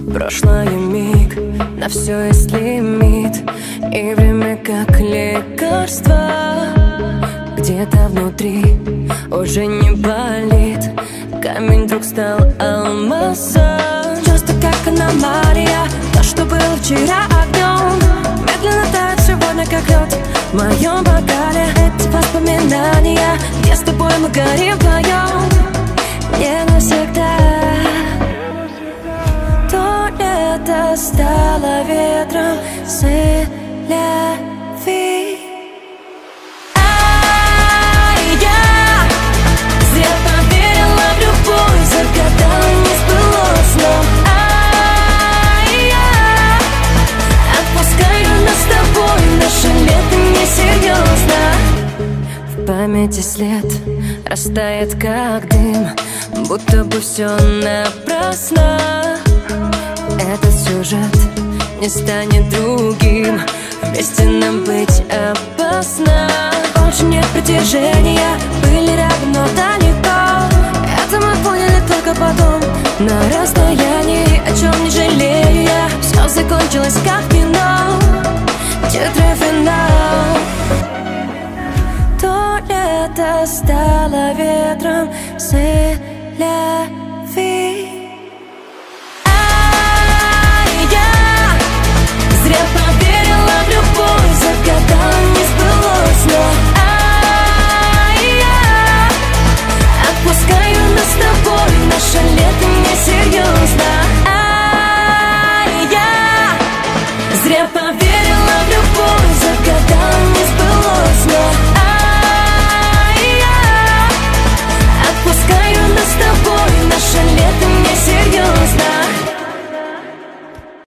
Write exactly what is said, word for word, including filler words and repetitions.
Прошлое миг, на все есть лимит, и время как лекарство. Где-то внутри уже не болит, камень вдруг стал алмазом. Чувство как аномалия, то, что было вчера огнем, медленно тает сегодня как лед в моем бокале. Эти воспоминания, где с тобой мы горим вдвоем, не навсегда. То лето стало ветром, c'est la vie. Загадала, не сбылось, но ай-я, отпускаю нас с тобой, наше лето несерьезно. В памяти след растает как дым, будто бы все напрасно. Этот сюжет не станет другим, вместе нам быть опасно. Больше нет притяжения, были рядом, но далеко. Это мы поняли только потом, на расстоянии, о чем не жалею я. Все закончилось как кино, титры финал. То лето стало ветром, c'est la